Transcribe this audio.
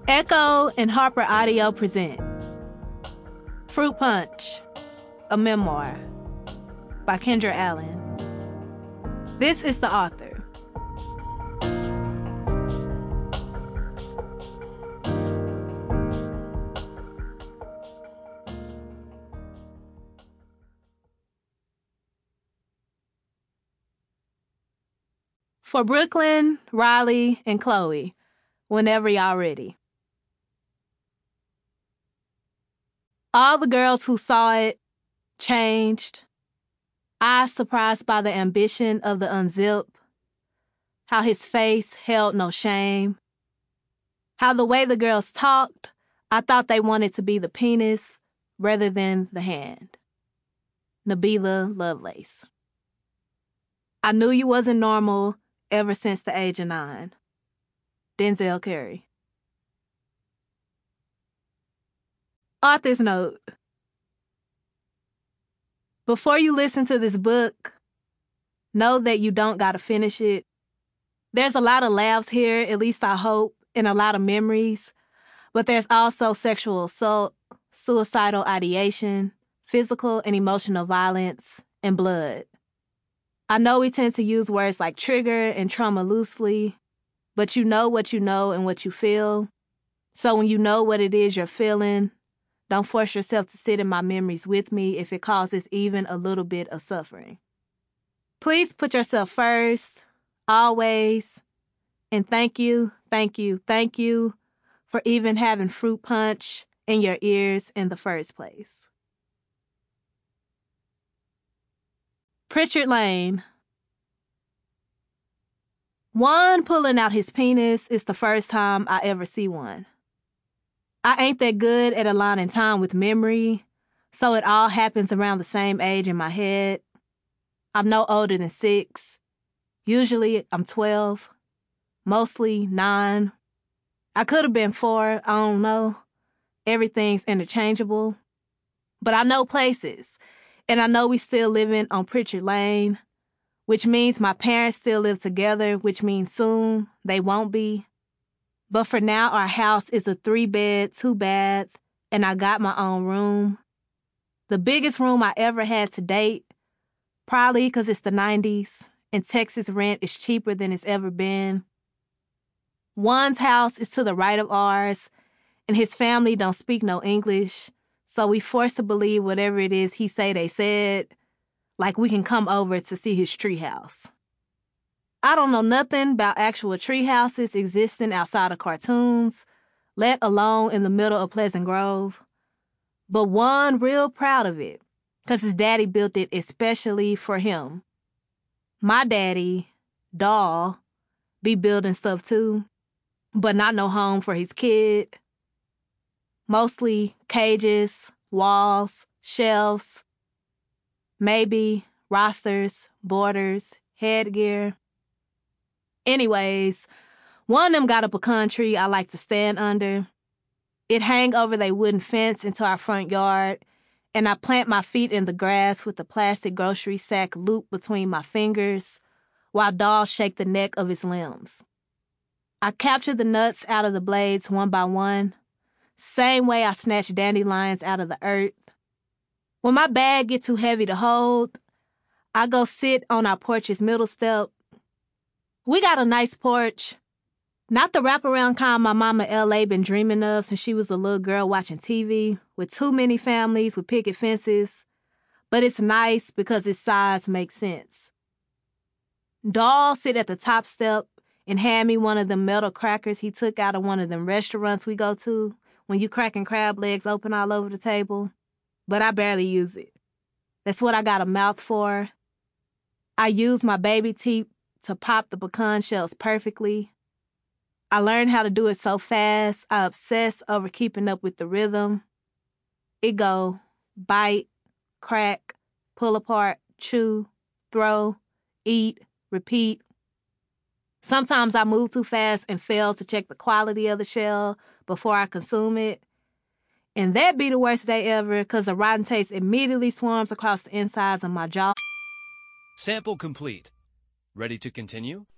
Echo and Harper Audio present Fruit Punch, a memoir by Kendra Allen. This is the author. For Brooklyn, Riley, and Chloe, whenever y'all ready. All the girls who saw it changed, eyes surprised by the ambition of the unzip, how his face held no shame, how the way the girls talked, I thought they wanted to be the penis rather than the hand. Nabila Lovelace. I knew you wasn't normal ever since the age of 9. Denzel Curry. Author's note. Before you listen to this book, know that you don't gotta finish it. There's a lot of laughs here, at least I hope, and a lot of memories, but there's also sexual assault, suicidal ideation, physical and emotional violence, and blood. I know we tend to use words like trigger and trauma loosely, but you know what you know and what you feel. So when you know what it is you're feeling, don't force yourself to sit in my memories with me if it causes even a little bit of suffering. Please put yourself first, always, and thank you for even having Fruit Punch in your ears in the first place. Pritchard Lane. One pulling out his penis is the first time I ever see one. I ain't that good at aligning time with memory, so it all happens around the same age in my head. I'm no older than 6. Usually I'm 12, mostly 9. I could have been 4, I don't know. Everything's interchangeable. But I know places, and I know we still living on Pritchard Lane, which means my parents still live together, which means soon they won't be. But for now, our house is a 3-bed, 2-bath, and I got my own room. The biggest room I ever had to date, probably because it's the 90s, and Texas rent is cheaper than it's ever been. One's house is to the right of ours, and his family don't speak no English, so we forced to believe whatever it is he say they said, like we can come over to see his treehouse. I don't know nothing about actual tree houses existing outside of cartoons, let alone in the middle of Pleasant Grove. But one real proud of it, because his daddy built it especially for him. My daddy, Doll, be building stuff too, but not no home for his kid. Mostly cages, walls, shelves, maybe rosters, borders, headgear. Anyways, one of them got a pecan tree I like to stand under. It hang over they wooden fence into our front yard, and I plant my feet in the grass with the plastic grocery sack looped between my fingers while Doll shake the neck of his limbs. I capture the nuts out of the blades one by one, same way I snatch dandelions out of the earth. When my bag get too heavy to hold, I go sit on our porch's middle step. We got a nice porch. Not the wraparound kind my mama L.A. been dreaming of since she was a little girl watching TV with too many families with picket fences, but it's nice because its size makes sense. Doll sit at the top step and hand me one of them metal crackers he took out of one of them restaurants we go to when you cracking crab legs open all over the table, but I barely use it. That's what I got a mouth for. I use my baby teeth to pop the pecan shells perfectly. I learned how to do it so fast, I obsess over keeping up with the rhythm. It go bite, crack, pull apart, chew, throw, eat, repeat. Sometimes I move too fast and fail to check the quality of the shell before I consume it. And that be the worst day ever because the rotten taste immediately swarms across the insides of my jaw. Sample complete. Ready to continue?